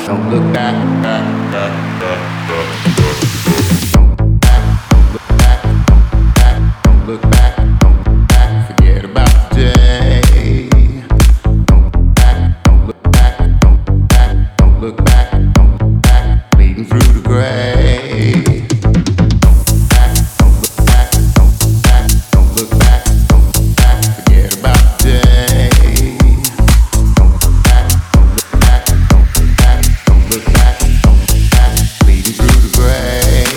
don't look back, back, back, back, back. Don't look back, don't look back, forget about today. Don't look back, don't look back, don't look back, don't look back, don't look back, bleeding through the gray. Don't look back, don't look back, don't look back, don't look back, don't look back, forget about today. Don't look back, don't look back, don't look back, don't look back, don't look back, bleeding through the gray.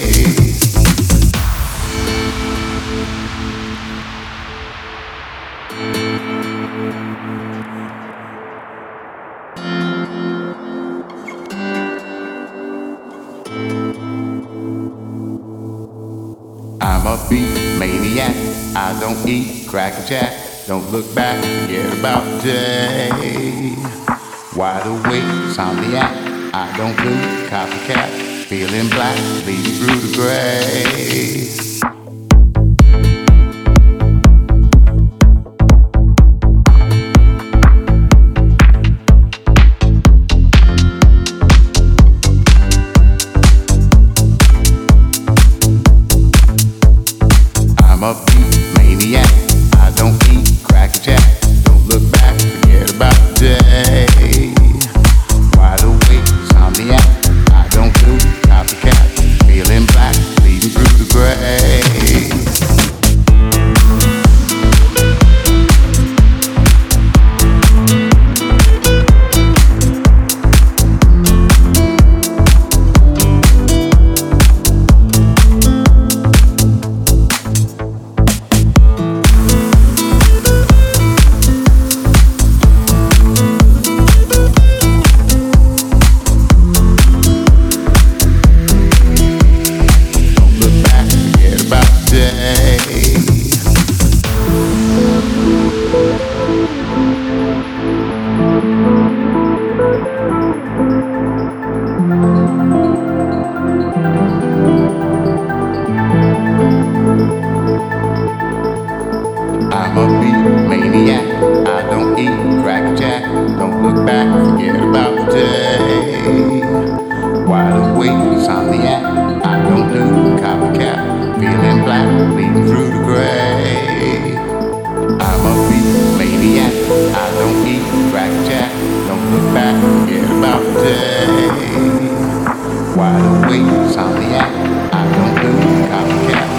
I'm a beat maniac, I don't eat cracker jack. Don't look back, forget about today. Wide awake, insomniac, I don't do copycat. Feeling black, bleeding through the gray. I'm a beat maniac, I don't eat cracker jack. Don't look back, forget about today. Wide awake, insomniac, I don't do copycat. Feeling black, bleeding through the gray. I'm a beat maniac, I don't eat cracker jack. Don't look back, forget about today. Wide awake, insomniac, I don't do copycat. Feeling black, bleeding through the gray. I'm a beat maniac, I don't eat cracker jack. Don't look back, forget about today. Wide awake, insomniac, I don't do copycat.